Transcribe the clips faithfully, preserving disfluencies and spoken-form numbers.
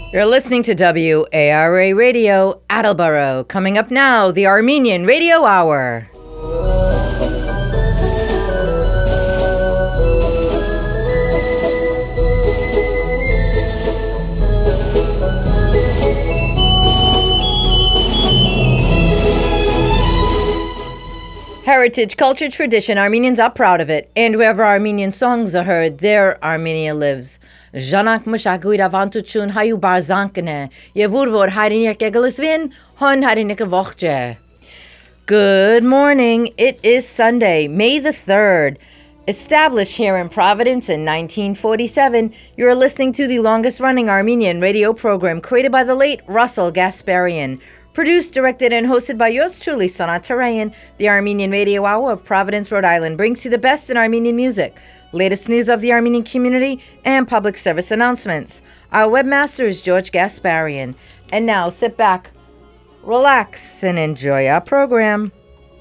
You're listening to W A R A Radio, Attleboro. Coming up now, the Armenian Radio Hour. Heritage, culture, tradition. Armenians are proud of it. And wherever Armenian songs are heard, there Armenia lives. Janak Mushagui Avantuchun Hayu Barzankane. Yevurvor Harinik Egelisvin, Hon Harinik Voche. Good morning. It is Sunday, May the third. Established here in Providence in nineteen forty-seven, you're listening to the longest running Armenian radio program created by the late Russell Gasparian. Produced, directed, and hosted by yours truly, Sanat Tarayan, the Armenian Radio Hour of Providence, Rhode Island, brings you the best in Armenian music, latest news of the Armenian community, and public service announcements. Our webmaster is George Gasparian. And now, sit back, relax, and enjoy our program.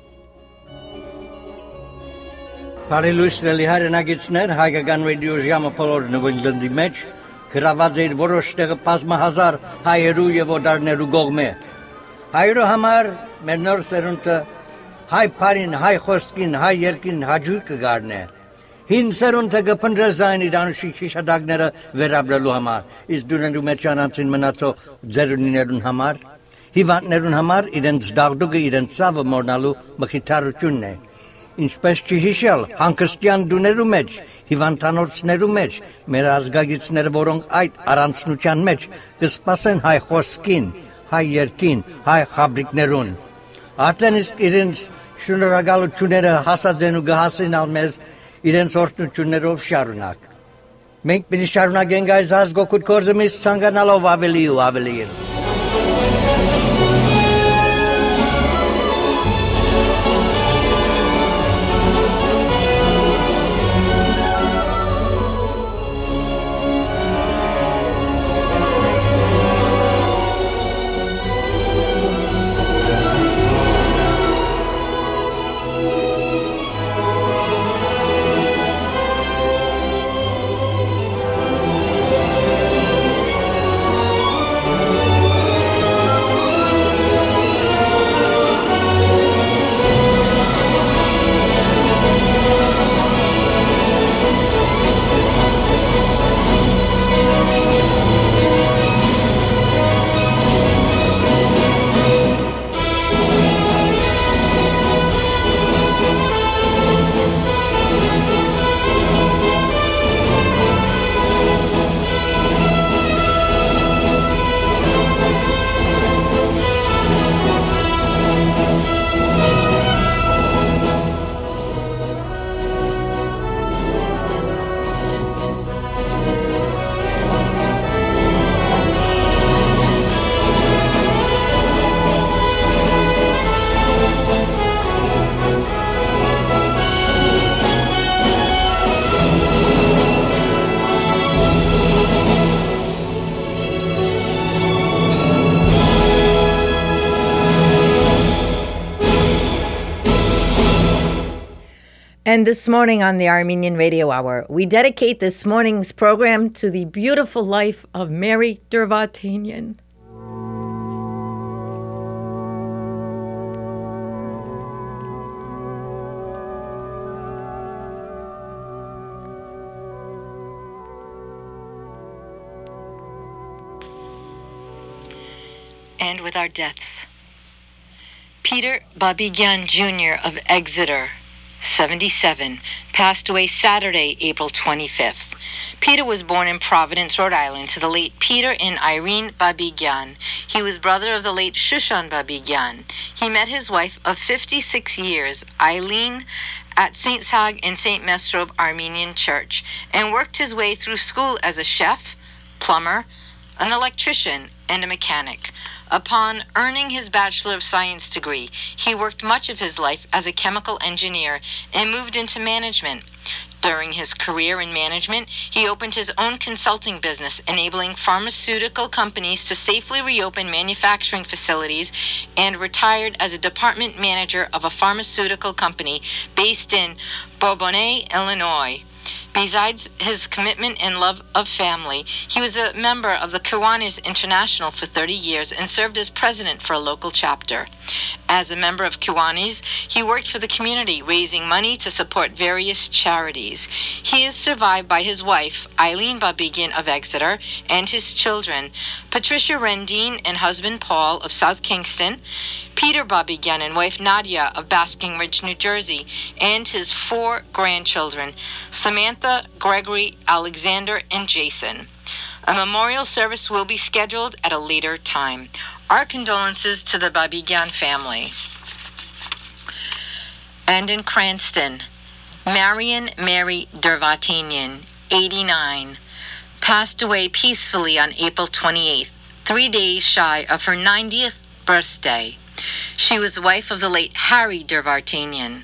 Բարելույսների հայրենագիցներ, հայկական ռադիո ժամը բոլոր նվիրդի մեջ գրաված էր որոշ տեղը բազմահազար հայերու եւ օտարներու կողմէ։ Հայրո համար մեր նոր սերունդը հայ բարին, հայ խոսքին, հայ երկին հաջող կգարնե։ Հին սերունդը կփնտրեզային իր անշիկ շիշադակները վերաբրելու համար, իսկ դուներու մեջ անցին մնացող ձերունիներուն համար, հիվանդներուն համար իրենց դաղդուկը իրենց ցավը մորնալու մխիթարությունն է։ Ինչպես չհիշել հանգստյան դուներու մեջ, հիվանդանոցներու մեջ, մեր ազգագիցները, որոնք այդ առանցնության մեջ կսպասեն հայ խոսքին, հայ երկին, հայ խաբրիկներուն։ Արդեն իսկ իրենց շնորհակալությունները հասած են ու կհասնեն մեզ իրենց օրհնություններով շարունակ։ Մենք պիտի շարունակենք այս ազգօգուտ գործը մեզ ցանկանալով ավելի ու ավելի։ And this morning on the Armenian Radio Hour, we dedicate this morning's program to the beautiful life of Mary Dervatanian. And with our deaths. Peter Babigyan Junior of Exeter, seventy-seven, passed away Saturday, April twenty-fifth. Peter was born in Providence, Rhode Island, to the late Peter and Irene Babigyan. He was brother of the late Shushan Babigyan. He met his wife of fifty-six years, Eileen, at Saint Sag and Saint Mesrov Armenian Church, and worked his way through school as a chef, plumber, an electrician, and a mechanic. Upon earning his Bachelor of Science degree, he worked much of his life as a chemical engineer and moved into management. During his career in management, he opened his own consulting business, enabling pharmaceutical companies to safely reopen manufacturing facilities, and retired as a department manager of a pharmaceutical company based in Bourbonnais, Illinois. Besides his commitment and love of family, he was a member of the Kiwanis International for thirty years and served as president for a local chapter. As a member of Kiwanis, he worked for the community, raising money to support various charities. He is survived by his wife, Eileen Babigian of Exeter, and his children, Patricia Rendine and husband Paul of South Kingston, Peter Babigian and wife Nadia of Basking Ridge, New Jersey, and his four grandchildren, Samantha, Gregory, Alexander, and Jason. A memorial service will be scheduled at a later time. Our condolences to the Babigian family. And in Cranston, Marion Mary Dervatanian, eighty-nine, passed away peacefully on April twenty-eighth, three days shy of her ninetieth birthday. She was the wife of the late Harry Dervatanian.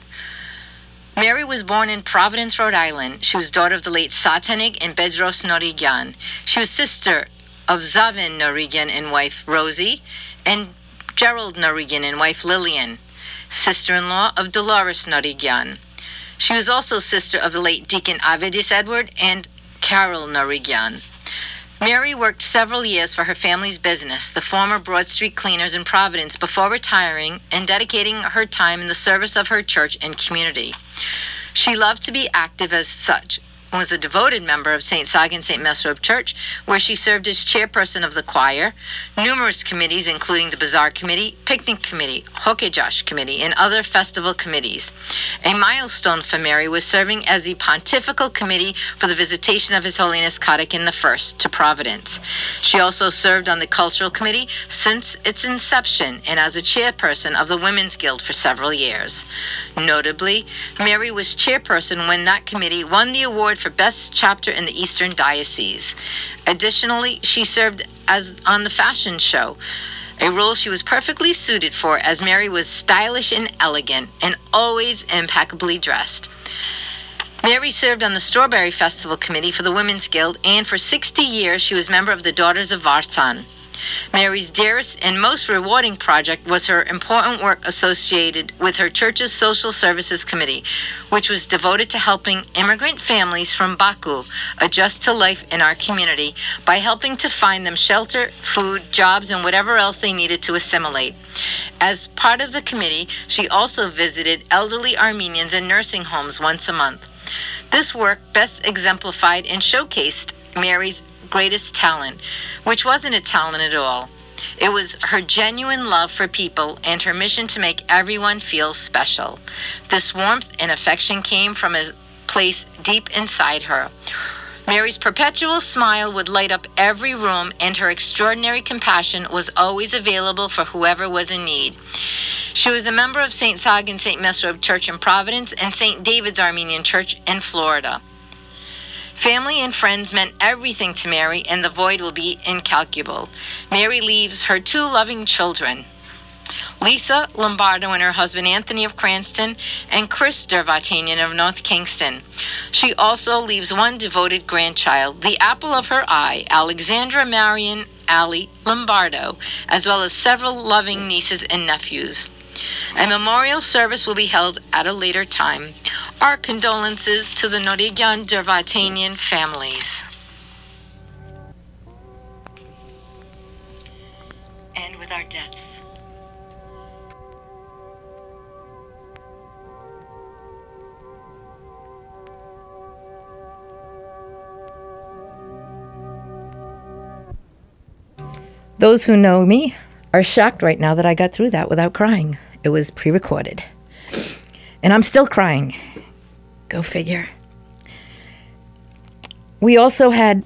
Mary was born in Providence, Rhode Island. She was daughter of the late Satanig and Bedros Norigian. She was sister of Zavin Norigian and wife Rosie, and Gerald Norigian and wife Lillian, sister-in-law of Dolores Norigian. She was also sister of the late Deacon Avedis Edward and Carol Norigian. Mary worked several years for her family's business, the former Broad Street Cleaners in Providence, before retiring and dedicating her time in the service of her church and community. She loved to be active as such, and was a devoted member of Saint Sagan Saint Mesrob Church, where she served as chairperson of the choir, numerous committees including the Bazaar Committee, Picnic Committee, Hokejosh Committee, and other festival committees. A milestone for Mary was serving as the Pontifical Committee for the Visitation of His Holiness Katakin the First to Providence. She also served on the Cultural Committee since its inception and as a chairperson of the Women's Guild for several years. Notably, Mary was chairperson when that committee won the award for Best Chapter in the Eastern Diocese. Additionally, she served as on the fashion show, a role she was perfectly suited for, as Mary was stylish and elegant and always impeccably dressed. Mary served on the Strawberry Festival Committee for the Women's Guild, and for sixty years she was member of the Daughters of Vartan. Mary's dearest and most rewarding project was her important work associated with her church's Social Services Committee, which was devoted to helping immigrant families from Baku adjust to life in our community by helping to find them shelter, food, jobs, and whatever else they needed to assimilate. As part of the committee, she also visited elderly Armenians in nursing homes once a month. This work best exemplified and showcased Mary's greatest talent, which wasn't a talent at all. It was her genuine love for people and her mission to make everyone feel special. This warmth and affection came from a place deep inside her. Mary's perpetual smile would light up every room, and her extraordinary compassion was always available for whoever was in need. She was a member of Saint Sagan Saint Mesrob Church in Providence and Saint David's Armenian Church in Florida. Family and friends meant everything to Mary, and the void will be incalculable. Mary leaves her two loving children, Lisa Lombardo and her husband Anthony of Cranston, and Chris Dervatanian of North Kingston. She also leaves one devoted grandchild, the apple of her eye, Alexandra Marion Allie Lombardo, as well as several loving nieces and nephews. A memorial service will be held at a later time. Our condolences to the Norigian Dervatanian families. And with our deaths. Those who know me are shocked right now that I got through that without crying. It was pre-recorded. And I'm still crying. Go figure. We also had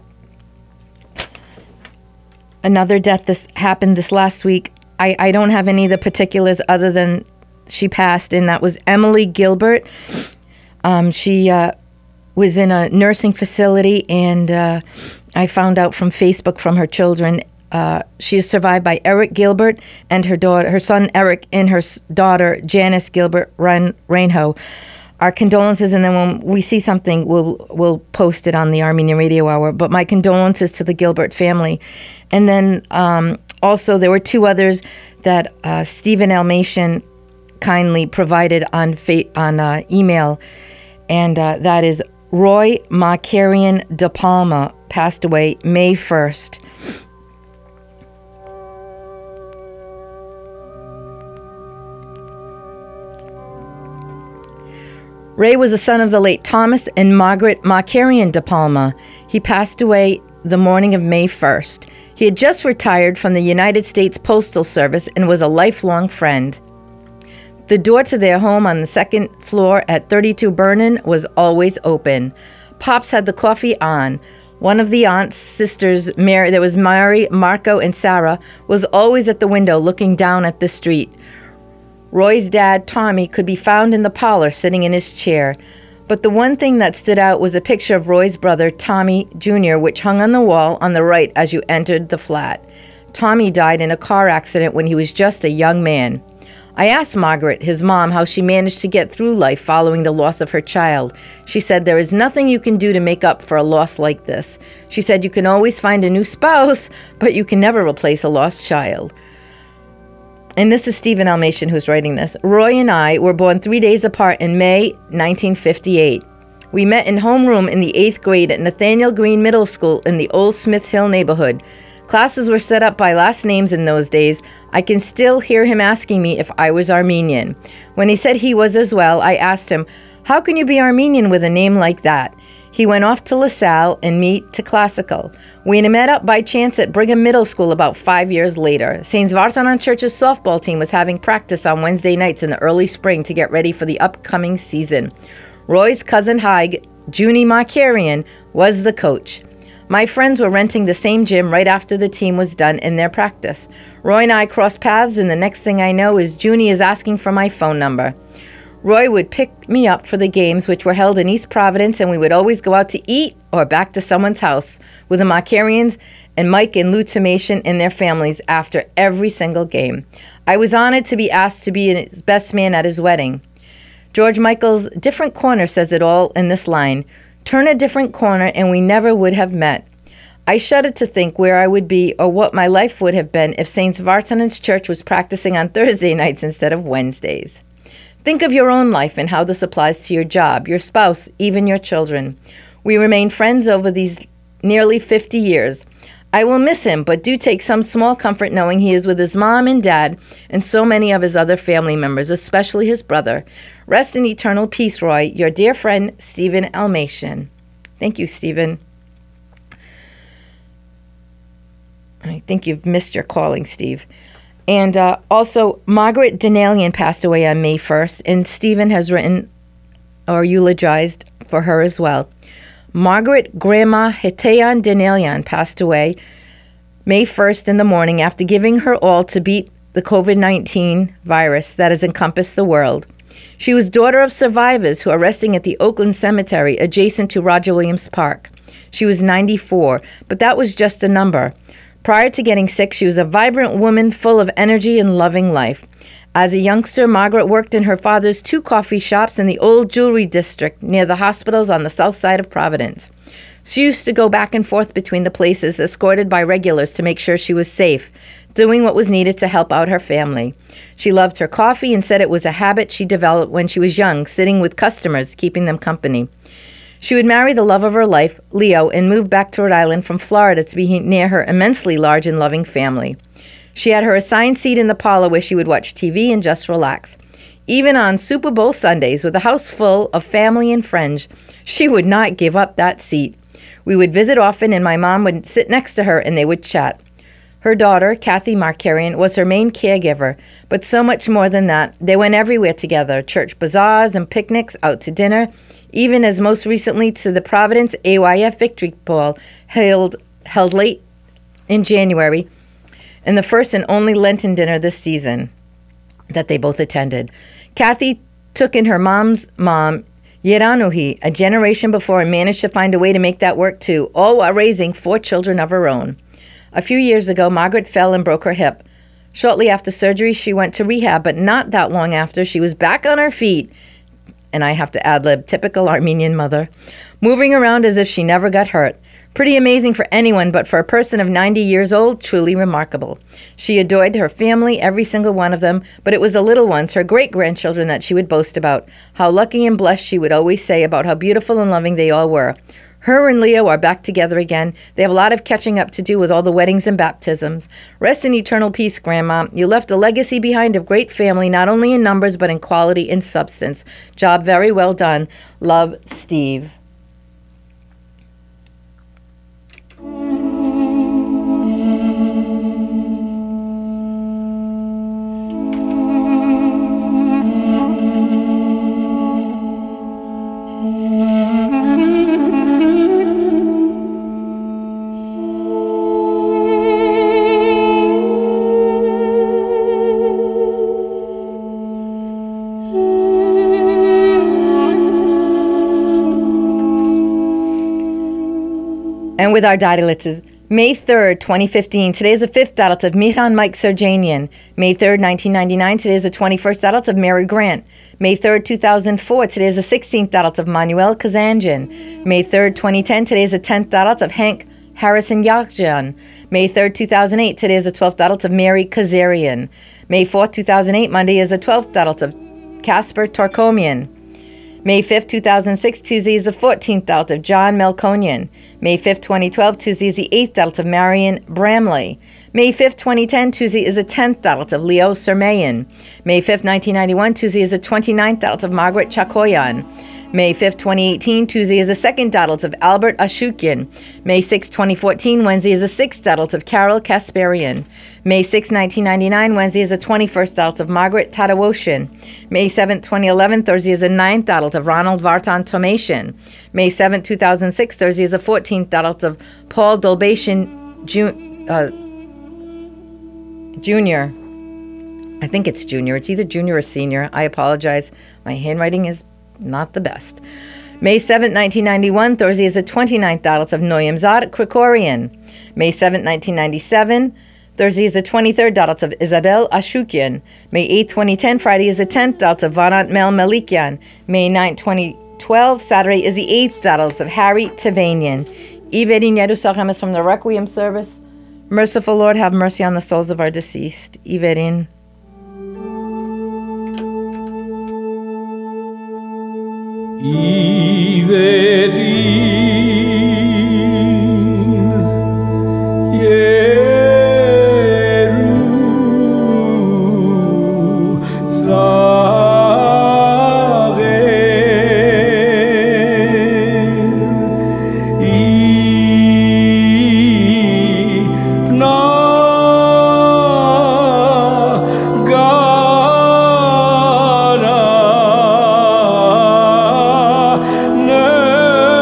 another death this happened this last week. I, I don't have any of the particulars other than she passed, and that was Emily Gilbert. Um, she uh, was in a nursing facility, and uh, I found out from Facebook from her children. Uh, she is survived by Eric Gilbert and her daughter, her son Eric, and her s- daughter Janice Gilbert Rain- Rainho. Our condolences, and then when we see something, we'll we'll post it on the Armenian Radio Hour. But my condolences to the Gilbert family, and then um, also there were two others that uh, Stephen Almatian kindly provided on fa- on uh, email, and uh, that is Roy Markarian De Palma passed away May first. Ray was the son of the late Thomas and Margaret Markarian De Palma. He passed away the morning of May first. He had just retired from the United States Postal Service and was a lifelong friend. The door to their home on the second floor at thirty-two Vernon was always open. Pops had the coffee on. One of the aunts, sisters, Mary, there was Mary, Marco, and Sarah, was always at the window looking down at the street. Roy's dad, Tommy, could be found in the parlor sitting in his chair. But the one thing that stood out was a picture of Roy's brother, Tommy Junior, which hung on the wall on the right as you entered the flat. Tommy died in a car accident when he was just a young man. I asked Margaret, his mom, how she managed to get through life following the loss of her child. She said, "There is nothing you can do to make up for a loss like this." She said, "You can always find a new spouse, but you can never replace a lost child." And this is Stephen Almation who's writing this. Roy and I were born three days apart in May nineteen fifty-eight. We met in homeroom in the eighth grade at Nathaniel Green Middle School in the Old Smith Hill neighborhood. Classes were set up by last names in those days. I can still hear him asking me if I was Armenian. When he said he was as well, I asked him, "How can you be Armenian with a name like that?" He went off to LaSalle and me to Classical. We met up by chance at Brigham Middle School about five years later. Saint Vartanan Church's softball team was having practice on Wednesday nights in the early spring to get ready for the upcoming season. Roy's cousin Haig, Junie Markarian, was the coach. My friends were renting the same gym right after the team was done in their practice. Roy and I crossed paths, and the next thing I know is Junie is asking for my phone number. Roy would pick me up for the games, which were held in East Providence, and we would always go out to eat or back to someone's house with the Markarians and Mike and Lou Tomation and their families after every single game. I was honored to be asked to be his best man at his wedding. George Michael's Different Corner says it all in this line, "Turn a different corner and we never would have met." I shudder to think where I would be or what my life would have been if Saint Vartanan's Church was practicing on Thursday nights instead of Wednesdays. Think of your own life and how this applies to your job, your spouse, even your children. We remain friends over these nearly fifty years. I will miss him, but do take some small comfort knowing he is with his mom and dad and so many of his other family members, especially his brother. Rest in eternal peace, Roy. Your dear friend, Stephen Almation. Thank you, Stephen. I think you've missed your calling, Steve. And uh, also, Margaret Denalian passed away on May first, and Stephen has written or eulogized for her as well. Margaret Grandma Heteyan Denalian passed away May first in the morning after giving her all to beat the covid nineteen virus that has encompassed the world. She was daughter of survivors who are resting at the Oakland Cemetery adjacent to Roger Williams Park. She was ninety-four, but that was just a number. Prior to getting sick, she was a vibrant woman full of energy and loving life. As a youngster, Margaret worked in her father's two coffee shops in the old jewelry district near the hospitals on the south side of Providence. She used to go back and forth between the places, escorted by regulars to make sure she was safe, doing what was needed to help out her family. She loved her coffee and said it was a habit she developed when she was young, sitting with customers, keeping them company. She would marry the love of her life, Leo, and move back to Rhode Island from Florida to be near her immensely large and loving family. She had her assigned seat in the parlor where she would watch T V and just relax. Even on Super Bowl Sundays with a house full of family and friends, she would not give up that seat. We would visit often, and my mom would sit next to her and they would chat. Her daughter, Kathy Markarian, was her main caregiver, but so much more than that. They went everywhere together, church bazaars and picnics, out to dinner, even as most recently to the Providence A Y F Victory Ball held, held late in January, and the first and only Lenten dinner this season that they both attended. Kathy took in her mom's mom, Yeranuhi, a generation before, and managed to find a way to make that work too, all while raising four children of her own. A few years ago, Margaret fell and broke her hip. Shortly after surgery, she went to rehab, but not that long after, she was back on her feet, and I have to ad-lib, typical Armenian mother, moving around as if she never got hurt. Pretty amazing for anyone, but for a person of ninety years old, truly remarkable. She adored her family, every single one of them, but it was the little ones, her great-grandchildren, that she would boast about. How lucky and blessed she would always say about how beautiful and loving they all were. Her and Leo are back together again. They have a lot of catching up to do with all the weddings and baptisms. Rest in eternal peace, Grandma. You left a legacy behind of great family, not only in numbers, but in quality and substance. Job very well done. Love, Steve. And with our Dadilitzes, May third, twenty fifteen, today is the fifth Dalit of Mihran Mike Serjanian. May third, nineteen ninety-nine, today is the twenty-first Dalit of Mary Grant. May third, two thousand four, today is the sixteenth Dalit of Manuel Kazanjian. May third, twenty ten, today is the tenth Dalit of Hank Harrison Yakjan. May third, two thousand eight, today is the twelfth Dalit of Mary Kazarian. May fourth, two thousand eight, Monday is the twelfth Dalit of Casper Tarkomian. May fifth, two thousand six, Tuesday is the fourteenth Dalit of John Melkonian. May fifth, twenty twelve, Tuesday is the eighth Dalit of Marion Bramley. May fifth, twenty ten, Tuesday is the tenth Dalit of Leo Sermayan. May fifth, nineteen ninety-one, Tuesday is the twenty-ninth Dalit of Margaret Chakoyan. May fifth, twenty eighteen, Tuesday is the second Dalit of Albert Ashukian. May sixth, twenty fourteen, Wednesday is the sixth Dalit of Carol Kasparian. May sixth, nineteen ninety-nine, Wednesday is the twenty-first Dalit of Margaret Tadawoshin. May seventh, twenty eleven, Thursday is the ninth Dalit of Ronald Vartan Tomasian. May seventh, two thousand six, Thursday is the fourteenth Dalit of Paul Dolbatian Jun- uh, Junior I think it's Junior. It's either Junior or Senior. I apologize. My handwriting is not the best. May seventh, nineteen ninety-one, Thursday is the twenty-ninth Dalit of Noyam Zad Krikorian. May seventh, nineteen ninety-seven, Thursday is the twenty-third Dalit of Isabel Ashukian. May eighth, twenty ten, Friday is the tenth Dalit of Vanat Mel Malikian. May ninth, twenty twelve, Saturday is the eighth Dalit of Harry Tavanian. Iverin Yerusachem is from the Requiem service. Merciful Lord, have mercy on the souls of our deceased. Iverin. Iverin Yerusachem Ipna Gara Ne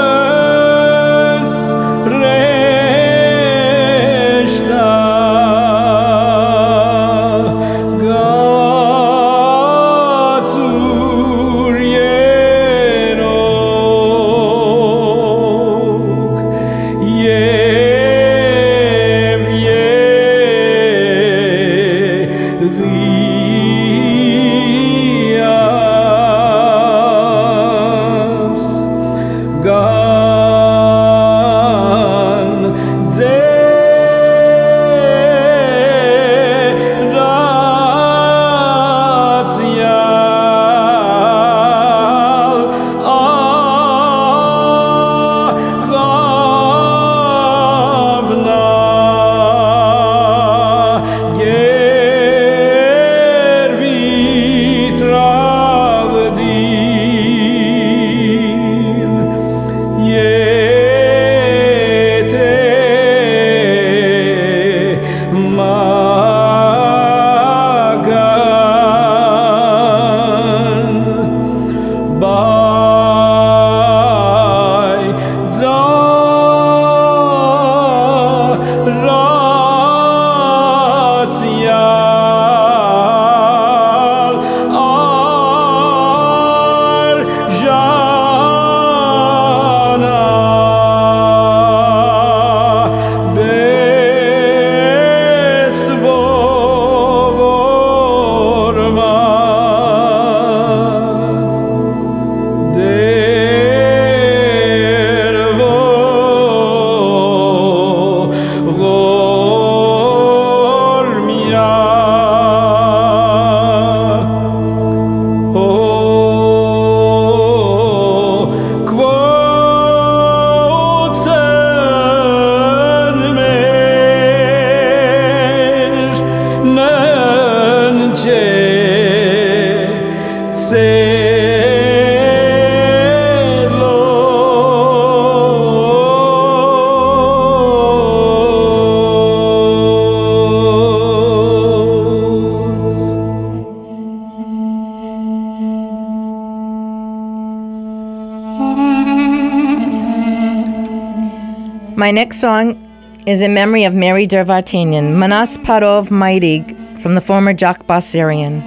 My next song is in memory of Mary Dervartanian, Manas Parov Mairig, from the former Jock Bassarian.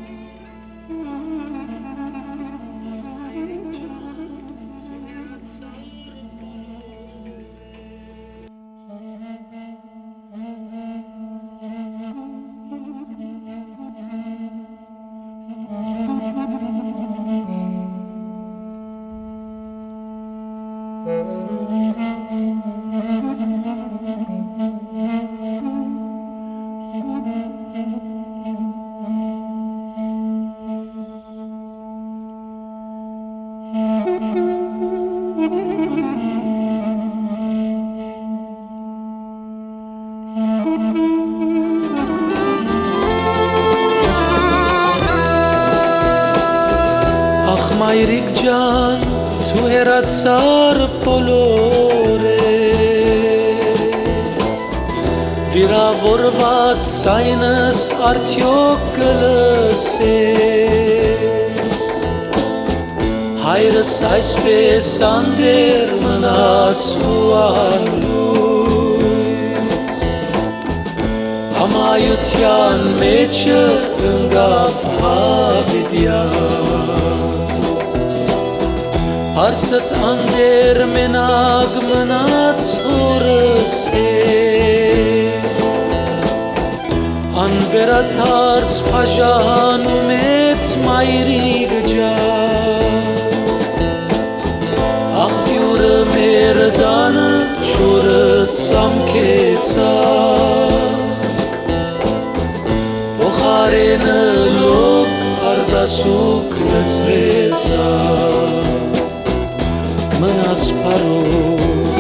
Ach Mairig Jan, tu heratzar polore Vira vorvat seines artiokeles Hayres aspes ander manats huan luis Amayutyan meche ungaf havidyan Artsat ander menag manats urse Anverat arts pajan umet Mairig Jan Ach yure merdan shurat samketsa Bocharene lok ardasuk nesretsa Manas parov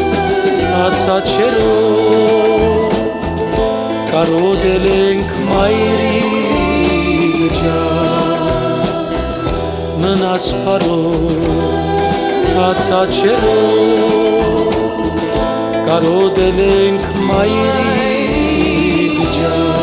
tatsachero Karodelenk Mairig Jan Manas parov tatsachero Karodelenk Mairig Jan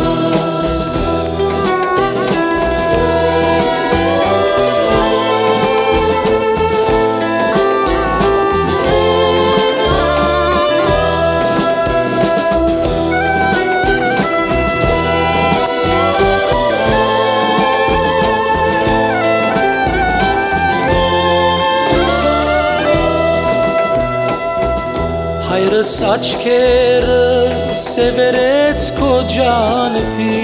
Hayres açker severets kocan pi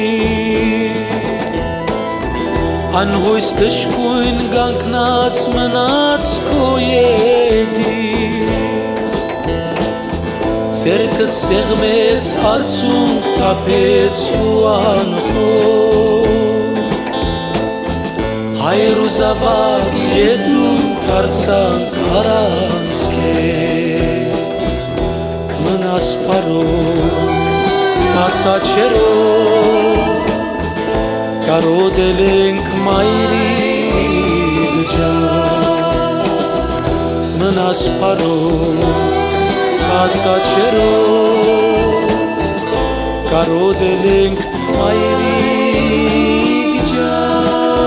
Anhuis deshkuin ganknats manats koyedi Cercas segmets artsum tapets uancho Hayru zavag yedun tartsan karanske Manas parov tatsachero Karodelenk Mairig Jan Manas parov tatsachero Karodelenk Mairig Jan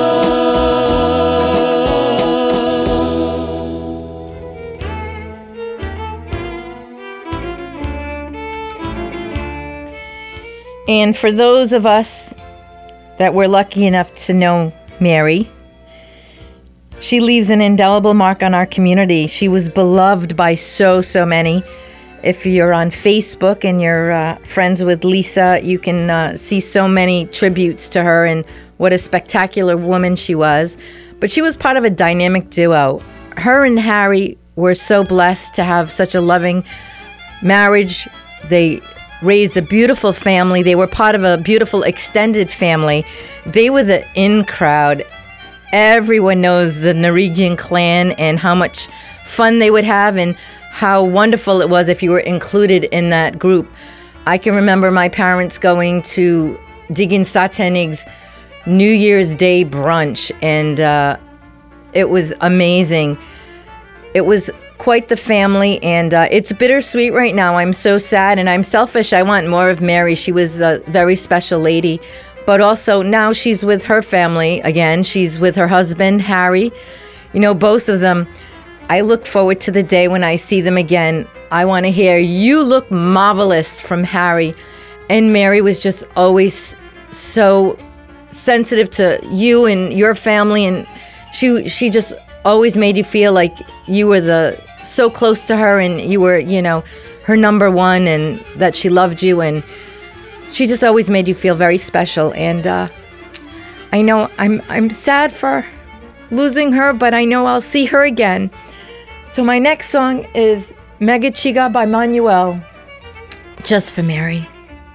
And for those of us that were lucky enough to know Mary, she leaves an indelible mark on our community. She was beloved by so, so many. If you're on Facebook and you're uh, friends with Lisa, you can uh, see so many tributes to her and what a spectacular woman she was. But she was part of a dynamic duo. Her and Harry were so blessed to have such a loving marriage. They raised a beautiful family. They were part of a beautiful extended family. They were the in crowd. Everyone knows the Norwegian clan and how much fun they would have and how wonderful it was if you were included in that group. I can remember my parents going to Digin Satenig's New Year's Day brunch, and uh, it was amazing. It was quite the family, and uh, it's bittersweet right now. I'm so sad, and I'm selfish. I want more of Mary. She was a very special lady, but also now she's with her family again. She's with her husband, Harry. You know, both of them I look forward to the day when I see them again. I want to hear "You Look Marvelous" from Harry. And Mary was just always so sensitive to you and your family, and she she just always made you feel like you were the so close to her, and you were, you know, her number one, and that she loved you, and she just always made you feel very special. And uh, I know I'm I'm sad for losing her, but I know I'll see her again. So my next song is Mega Chiga by Manuel, just for Mary.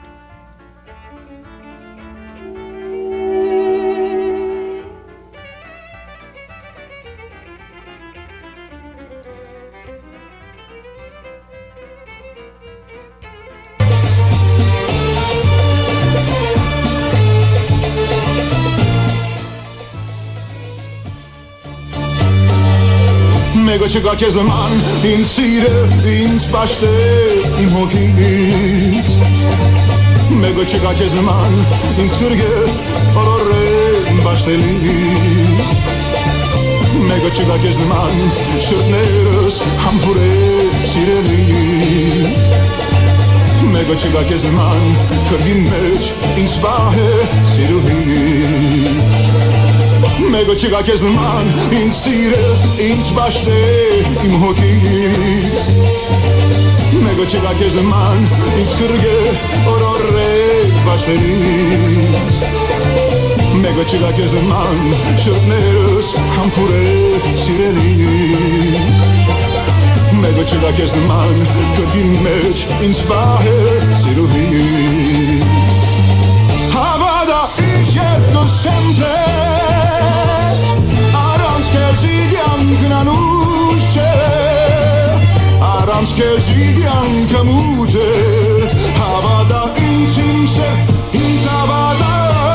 Mega չկա քեզ նման ինձ սիրը, ինձ պաշտե իմ հոգից Mega չկա քեզ նման ինձ գրգե, օրորե պաշտելի Mega չկա քեզ նման շրտներս համբուրե սիրելի Mega չկա քեզ նման կրգին մեջ ինձ բահե սիրուհի Mega չկա քեզ նման ինձ սիրը, ինձ պաշտե իմ հոգից Mega չկա քեզ նման ինձ կրգե, օրորե պաշտելիս Mega չկա քեզ նման շրտներս համբուրե սիրելիս Mega չկա քեզ նման կրգին մեջ ինձ բահե սիրուհի Հավադա ինձ երբ sempre Zidjanken aan oestje, Aramske zidjanken moeten, Havada intimse, inzavada.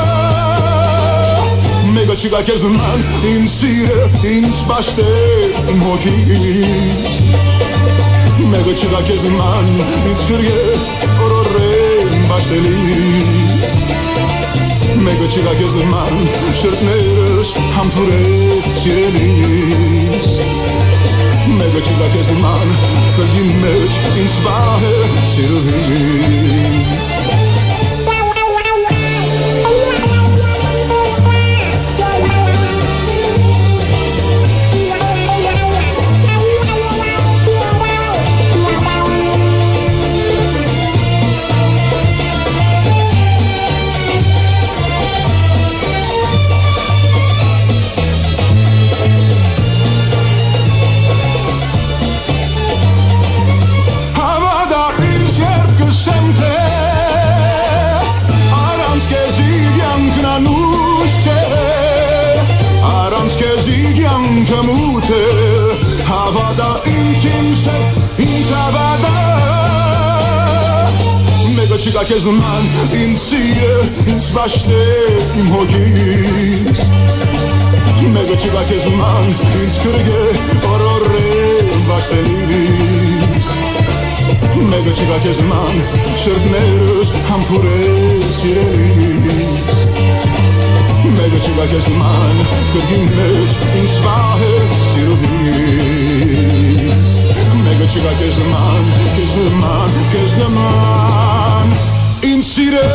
Mega chiga kezman, in sire, in spaste, in hokis. Mega chiga kezman, in skirge, orore, in bastelis. Mega chiga kezman, shirtneres, hampure, sirelis Mega chiga kezman, kırgın meç, insbahe, sirelis Havada intimse, inzavada Mega chiga kezman, in sire, in spaste, im hogis Mega chiga kezman, in skirge, orore, bastelis Mega chiga kezman, shirtneres, hampure, sirelis Mega chiga kezman, kırgın meç, insbahe, siruhis Mega chiga kezman, kezman, kezman, insire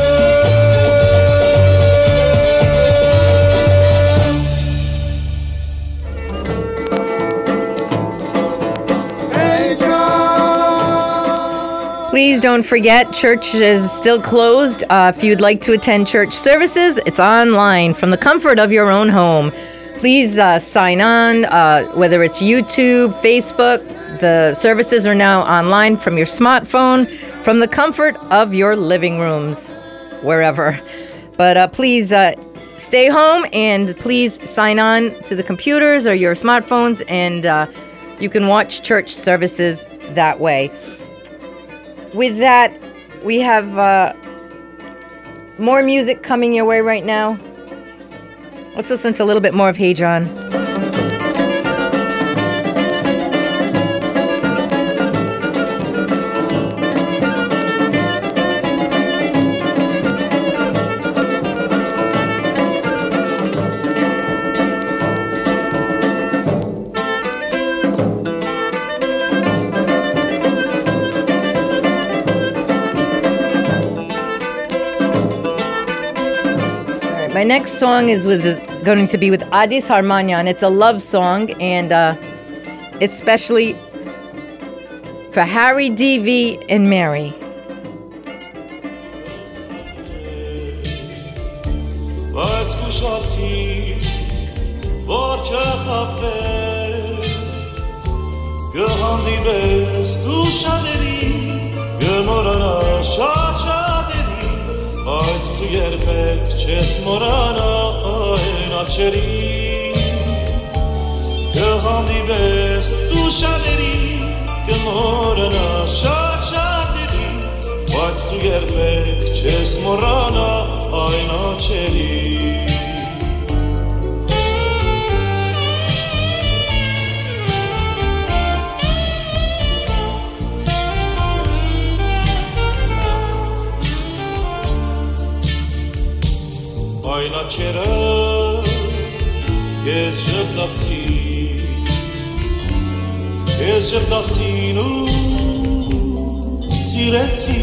Please don't forget, church is still closed. Uh, if you'd like to attend church services, it's online from the comfort of your own home. Please uh, sign on, uh, whether it's YouTube, Facebook. The services are now online from your smartphone, from the comfort of your living rooms, wherever. But uh, please uh, stay home, and please sign on to the computers or your smartphones, and uh, you can watch church services that way. With that, we have uh, more music coming your way right now. Let's listen to a little bit more of Hey John. My next song is with is going to be with Adis Harmanyan. It's a love song, and uh, especially for Harry, D V, and Mary. Բայց դու երբեք չես մոռանա այն աչերի Կհանդիպես դու շատերի կմոռանա շատ շատերի Բայց դու երբեք չես մոռանա այն աչերի Այն աչերը ես ժպտացի Ես ժպտացին ու սիրեցի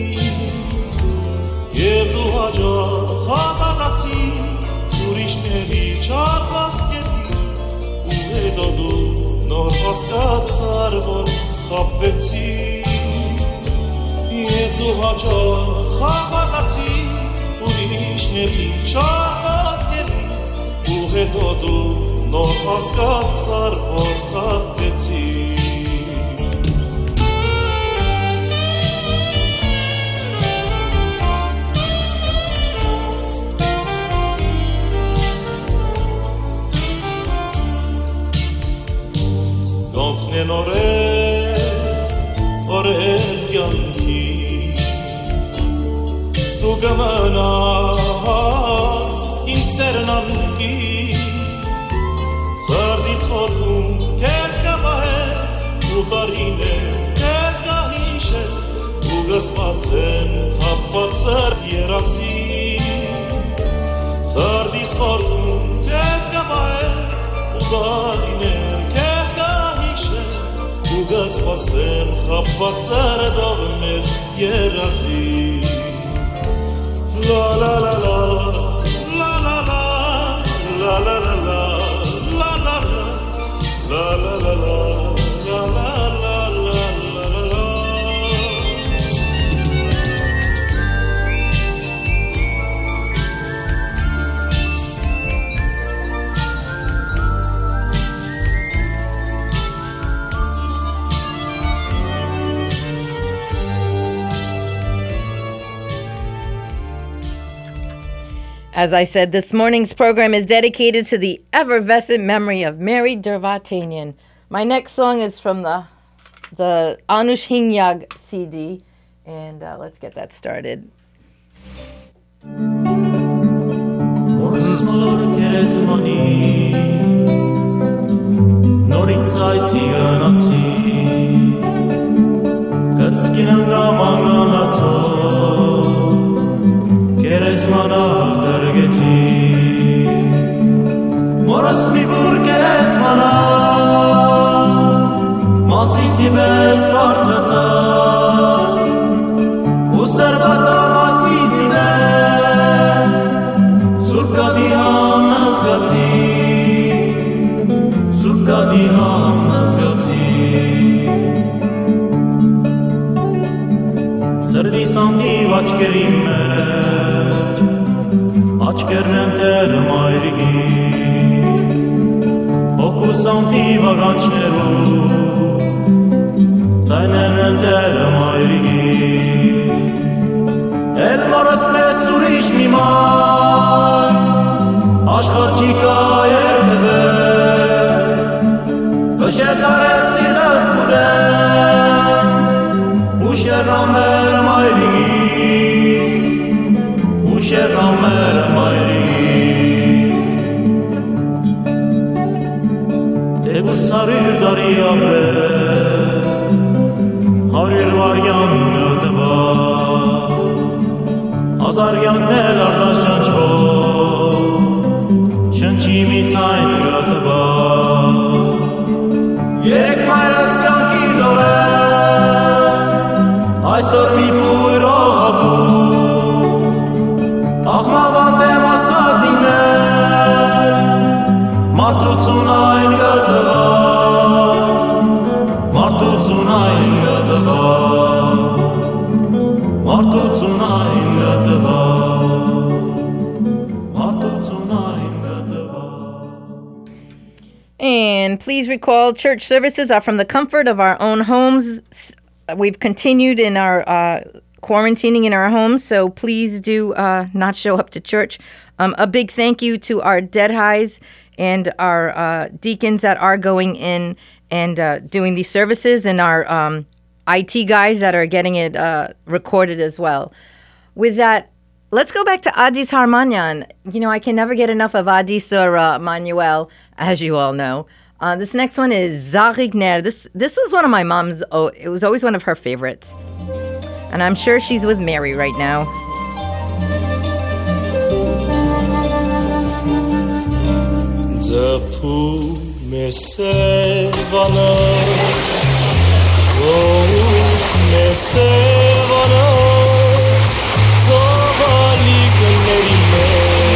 Եվ դու հաջող հավատացի ուրիշների չափասկերի Ու հետո դու նոր հասկացար որ խաբվեցի Եվ դու հաջող հավատացի ուրիշների չափասկերի Ու հետո դու նոր հասկացար որ խաբվեցի Ոնցնեն օրեր, օրեր կյանքի Դու կմնաս իմ սերնամքի Սրդից խորքում կեզ կպահել Ու տարիներ կեզ կհիշել Ու կսպասեն խապվածր երասի Սրդից խորքում կեզ կպահել Ու տարիներ կեզ կհիշել Ու կսպասեն խապվածր դողմեր երասի La la la la la la la la la la la la la la la la la la As I said, this morning's program is dedicated to the effervescent memory of Mary Dervatanian. My next song is from the the Anush Hingyag C D, and uh, let's get that started. Կերեսմանա կրգեցի Մորս մի բուր կերեսմանա Մասիսի պես վարձացա Ու սրբացա մասիսի պես Սուրբ կադի համ նզգացի Սուրբ կադի համ նզգացի Սրդի սանդիվ աչկերի մեջ Աչկերն են տերը մայրիկից Հոգուս անտիվ ագանչներու Ձայներն են տերը մայրիկից Էլ մորս պես ուրիշ մի մայր Աշխար չի կա երբևեր Հշեր տարես սիրտս կուդեն Ուշեր ամեր մայրիկից Ուշեր ամեր Սարիր դարի ապրես Հարիր վարյան նտվա Հազարյանն արդաշնչվող Շնչի մի ցայն գտվա Երեք մայրս կյանքից ովեն Այսօր մի բույր օղակու Աղմավան դեմ ասված Մարդուցուն այն գտվա Մարդուցուն այն գտվա Մարդուցուն այն գտվա Մարդուցուն այն գտվա. And please recall, church services are from the comfort of our own homes. We've continued in our uh, quarantining in our homes, so please do uh, not show up to church. Um, a big thank you to our dead highs and our uh, deacons that are going in and uh, doing these services, and our um, I T guys that are getting it uh, recorded as well. With that, let's go back to Adis Harmanyan. You know, I can never get enough of Adis or uh, Manuel, as you all know. Uh, this next one is Zarigner. This this was one of my mom's, oh, it was always one of her favorites. And I'm sure she's with Mary right now. Zapu mesevana Zo mesevana Zavali günlerime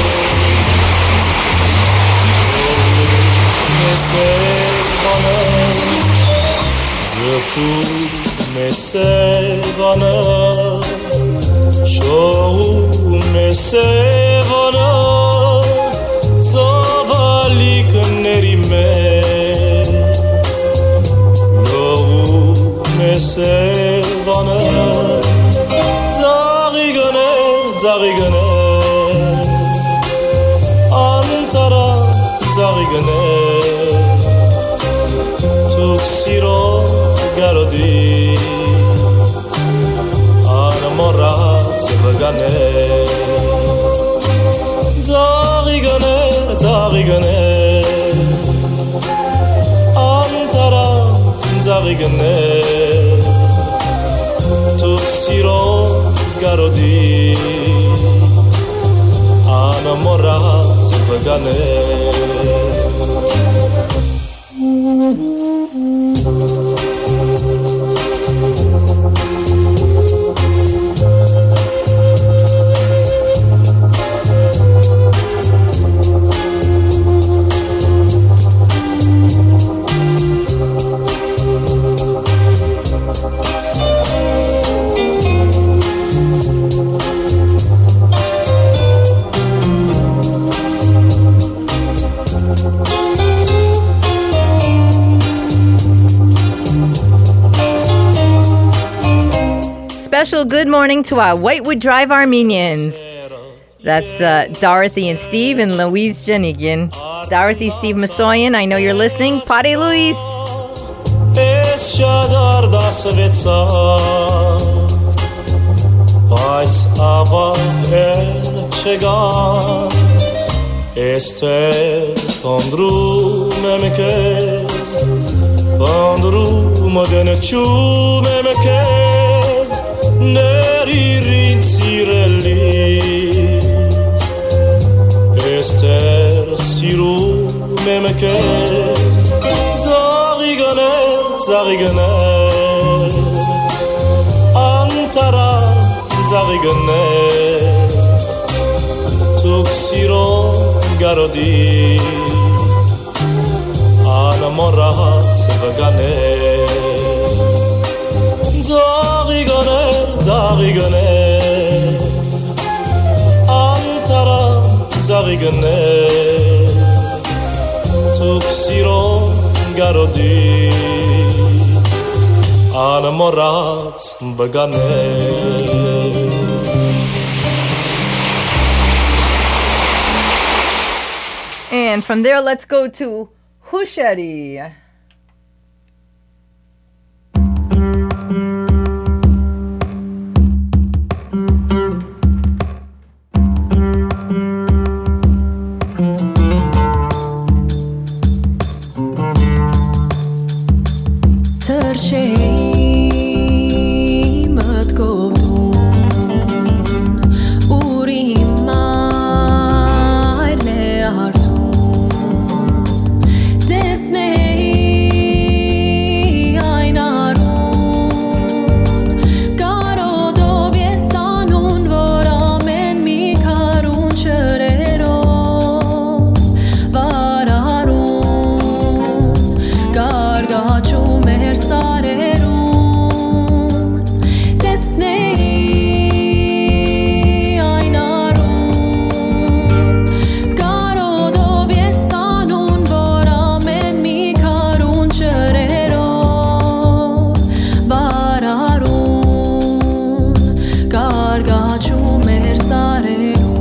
Mesevana Zapu mesevana Show mesevana Zavali günlerime Loğu mesevana Zari göner, zari göner Antara zari göner Tuksiro garodi Anamorat vaganer Zari göner, zari göner Antara zari göner Tuksiro garodi Anamorat vaganer Special good morning to our Whitewood Drive Armenians. That's uh, Dorothy and Steve and Louise Janigin. Dorothy, Steve Masoyan, I know you're listening. Pare Luis. Neririn sirellis Ester siru memekez Zari göner, zari göner Antara zari göner Tuksiro garodi Anamorat vaganer Zari göner, zari göner Antara zari göner Tuksiro garodi Anamorat vaganer And from there, let's go to Hushari. Disney Զարգաչում էր սարերում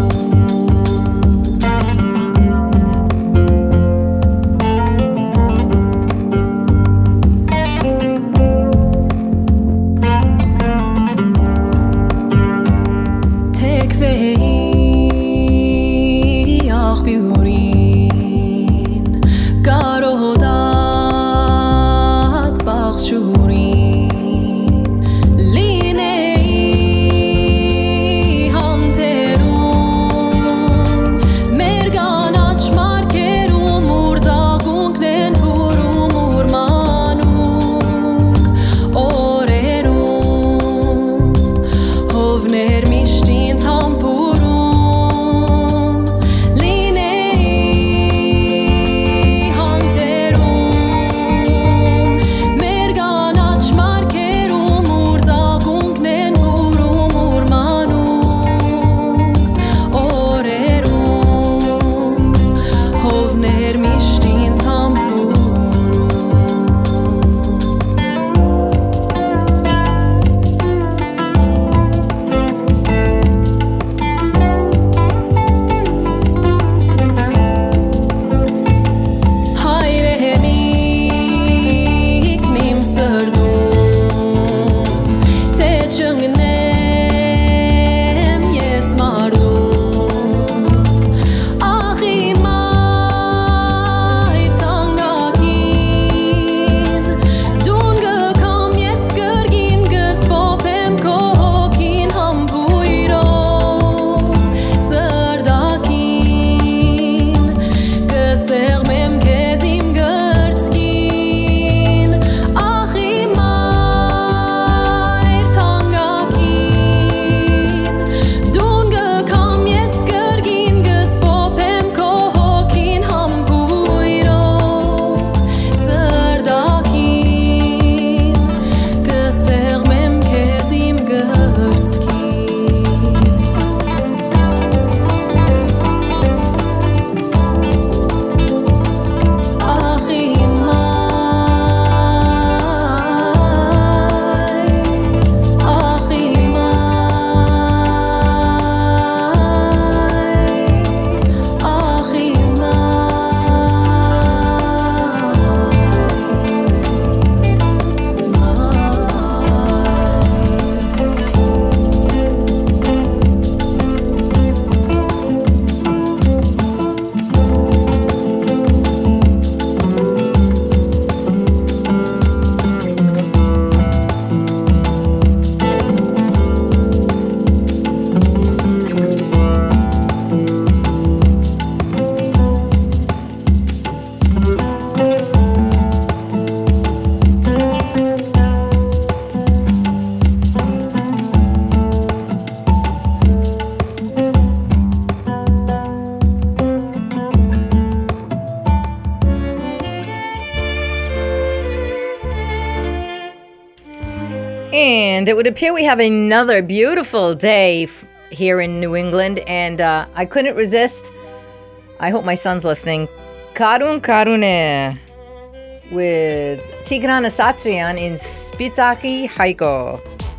And it would appear we have another beautiful day f- here in New England, and uh, I couldn't resist. I hope my son's listening. Karun Karune with Tigran Asatrian in Spitaki Haiko.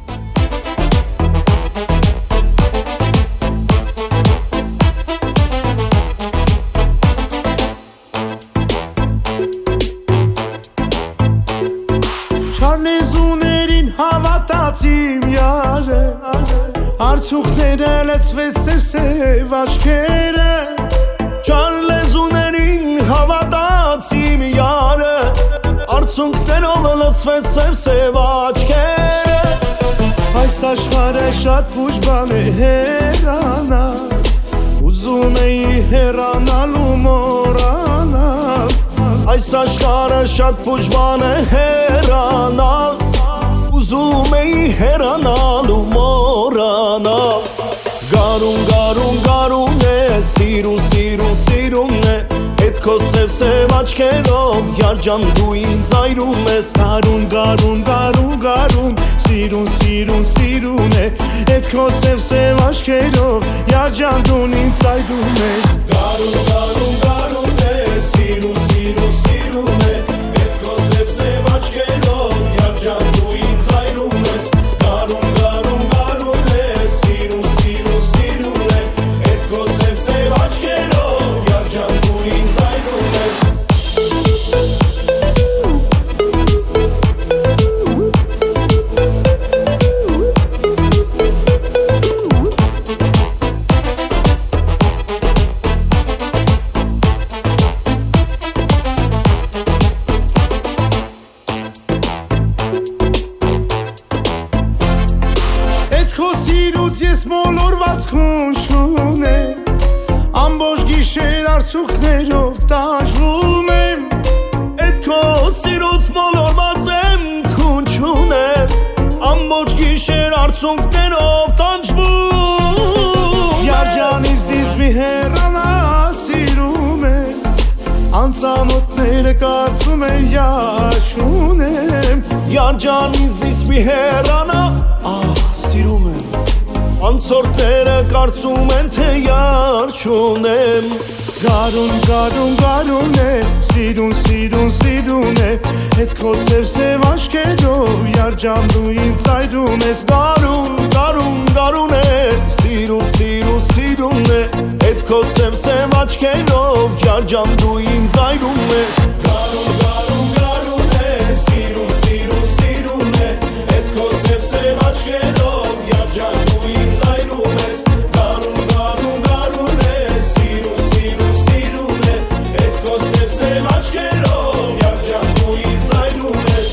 Չարնեզուներին հավատացիմ յարը Արցուքները լեցվեց սև-սև աչքերը Չարնեզուներին հավատացիմ յարը Արցունքներով լցվեց սև-սև աչքերը Այս աշխարհը շատ ուժ բան է հեռանալ Ուզում էի հեռանալ ու մոռանալ Այս աշխարհը շատ ուժ բան է հեռանալ Ուզում էի հեռանալ ու մոռանալ Գարուն, գարուն, գարուն է Սիրուն, սիրուն, սիրուն է Էդ քո սև-սև աչքերով Յարջան դու ինձ այրում ես Գարուն, գարուն, գարուն, գարուն Սիրուն, սիրուն, սիրուն է Էդ քո սև-սև աչքերով Յարջան դու ինձ այրում ես Գարուն, գարուն, գարուն է Սիրուն, սիրուն, սիրուն է Էդ քո սև-սև աչքերով Յարջան դու ինձ այրում ես Գարուն, գարուն, գարուն է Էդ քո սիրուց ես մոլորված քունչուն եմ Ամբողջ գիշեր արցուքներով տանջվում եմ Էդ քո սիրուց մոլորված եմ քունչուն եմ Ամբողջ գիշեր արցունքներով տանջվում Երջանից դից մի հեռանա սիրում եմ Անծանոթները կարծում են յաչուն եմ Երջանից դից մի հեռանա ախ սիրում եմ Անցորդները կարծում են թե յաչուն եմ Գարուն, գարուն, գարուն է Սիրուն, սիրուն, սիրուն է Հետ քո սև սև աչքերով Երջան դու ինձ այրում ես Գարուն, գարուն, գարուն է Սիրուն, սիրուն, սիրուն է Հետ քո սև սև աչքերով Երջան դու ինձ այրում ես Գարուն, գարուն, գարուն է Սիրուն, սիրուն, սիրուն է Հետ քո սև սև աչքերով Երջան դու ինձ այրում ես Գարուն, գարուն, գարուն է Սիրուն, սիրուն, սիրուն է Հետ քո սև սև աչքերով Երջան դու ինձ այրում ես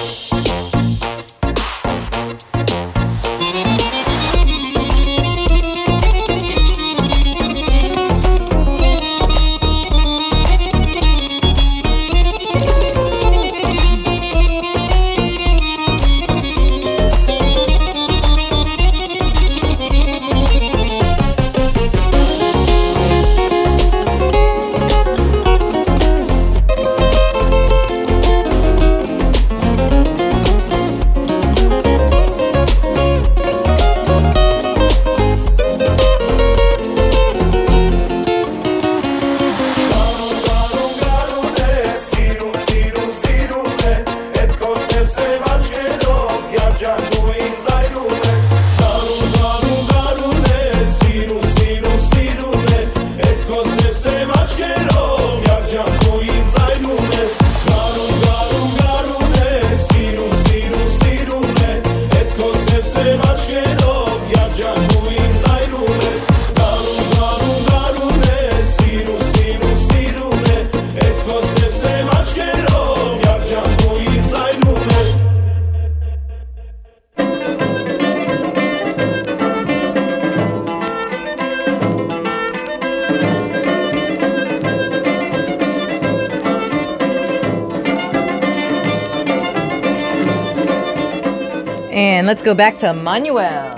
And let's go back to Manuel.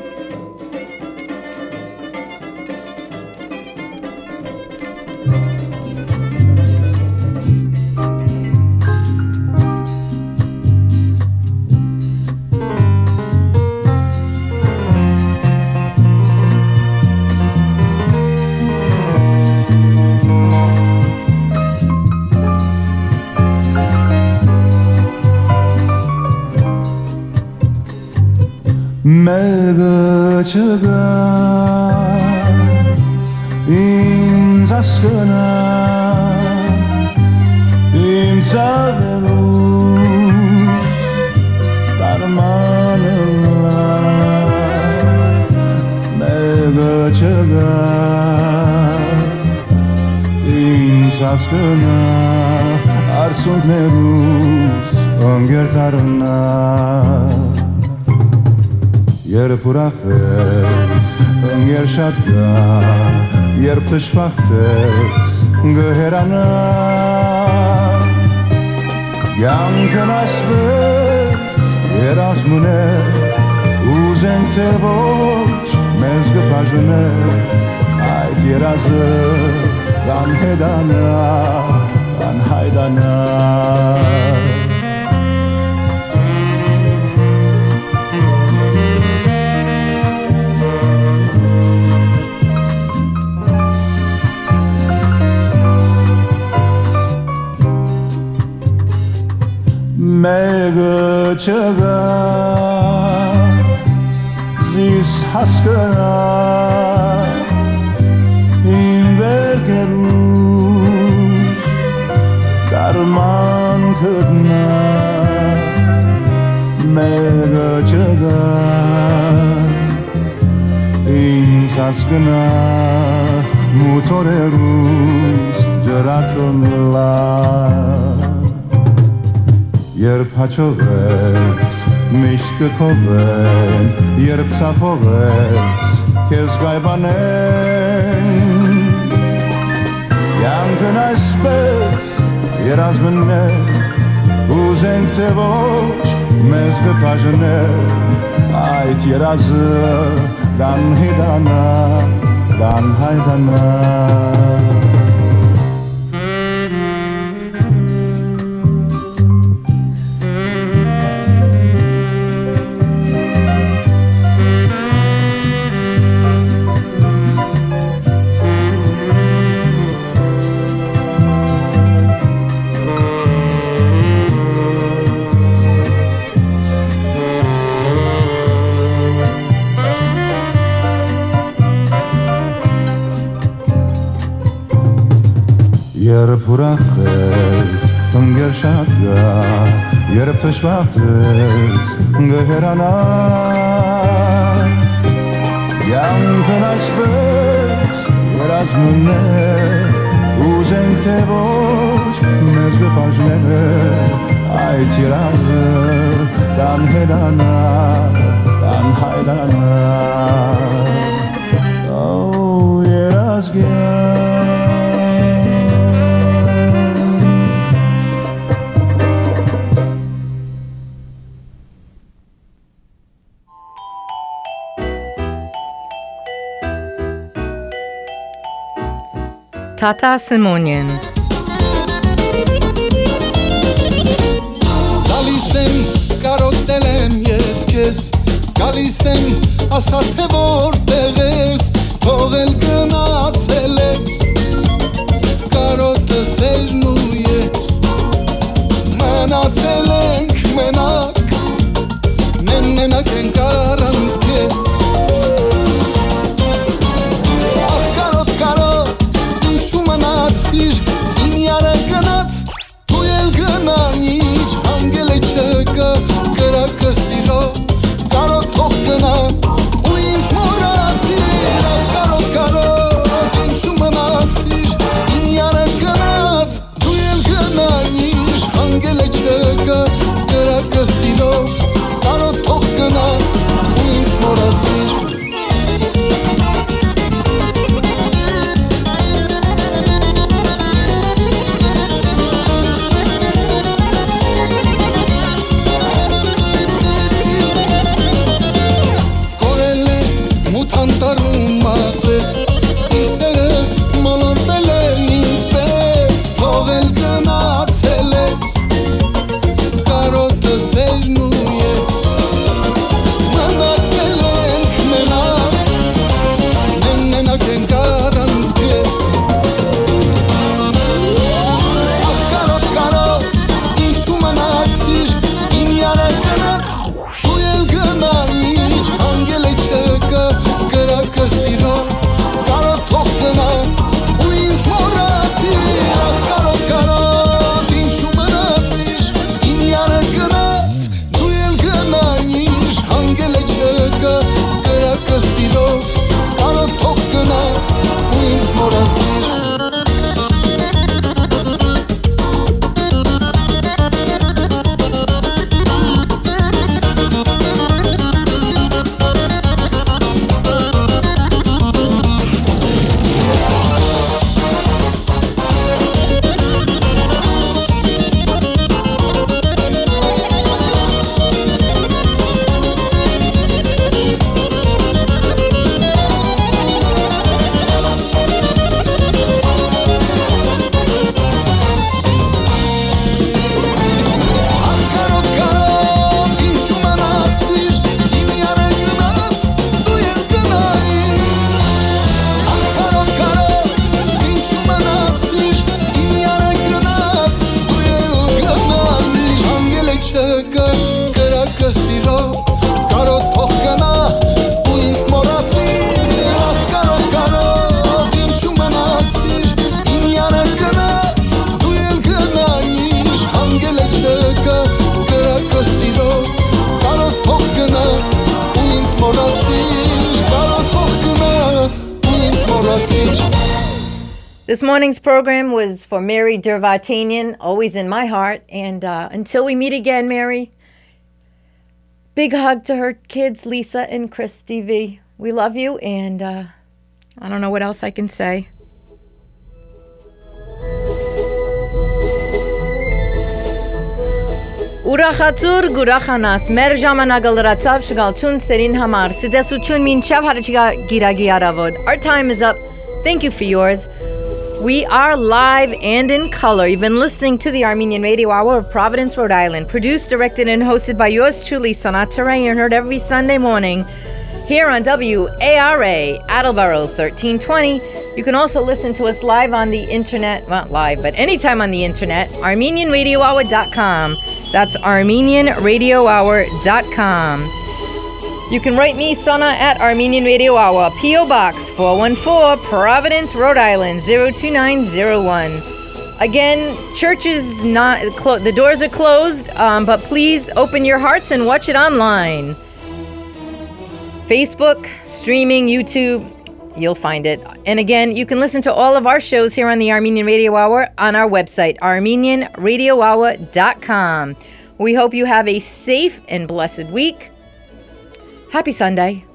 Mega çaga in zaskana in zavelu darmanla mega çaga in zaskana arsunerus ongertarna Yer purachtes, yer shadda, yer pishpachtes, geherana Yankan asbes, yer asmune, uzen tevoch, mezge pajone Ait yer azı, gan hedana, gan haydana Mega çaga zis haskana in vergerus darman kudna mega çaga in saskana mutorerus jaratonla Yer pachoves, mishke koven, երբ ծափողես քեզ գայբանեն Յանքն այսպես երազմն է ուզենք թե ոչ մեզ կբաժներ այդ երազը գանհիդանա գանհայդանա Երբ ուրախ ես, ընգեր շատ գա, երբ թշվախտ ես, գհերանա Յանքն այսպես երազմն է, ուզենք թե ոչ մեզ կբաժներ Այդ երազը գանհերանա, գանհայդանա Օ, երազգյան Tata Simonian. Գալիս եմ, կարոտել եմ ես քեզ Գալիս եմ, ասա թե որտեղ ես Թողել գնացել ես Կարոտս ելն ու ես Մնացել ենք մենակ Մենակ ենք առանց քեզ Ախ կարոտ կարոտ Ինչու մնացիր իմ յարը գնաց Դու էլ գնանիչ հանգել է չկը կրակը սիրո Կարոտ թող գնա ու ինձ մորացիր Կարոտ կարոտ ինչու մնացիր իմ յարը գնաց Դու էլ գնանիչ հանգել է չկը կրակը սիրո Կարոտ թող գնա ու ինձ մորացիր Անտարում ասես Ինձները մոլորվել են ինձպես Թողել գնացել ես Կարոտս ելն ու ես Մնացել ենք մենակ Մենակ ենք առանց քեզ Ախ կարոտ կարոտ ինչու մնացիր իմ յարը գնաց Դու էլ գնանիչ հանգել է չկը Կրակը սիրո կարոտ թող գնա ու ինձ մորացիր Ախ կարոտ կարոտ ինչու մնացիր իմ յարը գնաց Դու էլ գնանիչ հանգել է չկը կրակը սիրո կարոտ թող գնա ու ինձ մորացիր This morning's program was for Mary Dervatanian, always in my heart. And uh, until we meet again, Mary, big hug to her kids, Lisa and Christy V. We love you, and uh, I don't know what else I can say. Ուրախացուր գուրախանաս մեր ժամանակը լրացավ շգալչուն սերին համար սդեսություն մինչև հարճիգա գիրագի արավոտ. Our time is up. Thank you for yours. We are live and in color. You've been listening to the Armenian Radio Hour of Providence, Rhode Island, produced, directed, and hosted by yours truly, Sanat Teray, and heard every Sunday morning here on W A R A, Attleboro thirteen twenty. You can also listen to us live on the internet, not live, but anytime on the internet, Armenian Radio Hour dot com. That's Armenian Radio Hour dot com. You can write me, Sana, at Armenian Radio Hour, P O Box four one four, Providence, Rhode Island, zero two nine zero one. Again, church is not, clo- the doors are closed, um, but please open your hearts and watch it online. Facebook, streaming, YouTube, you'll find it. And again, you can listen to all of our shows here on the Armenian Radio Hour on our website, Armenian Radio Hour dot com. We hope you have a safe and blessed week. Happy Sunday.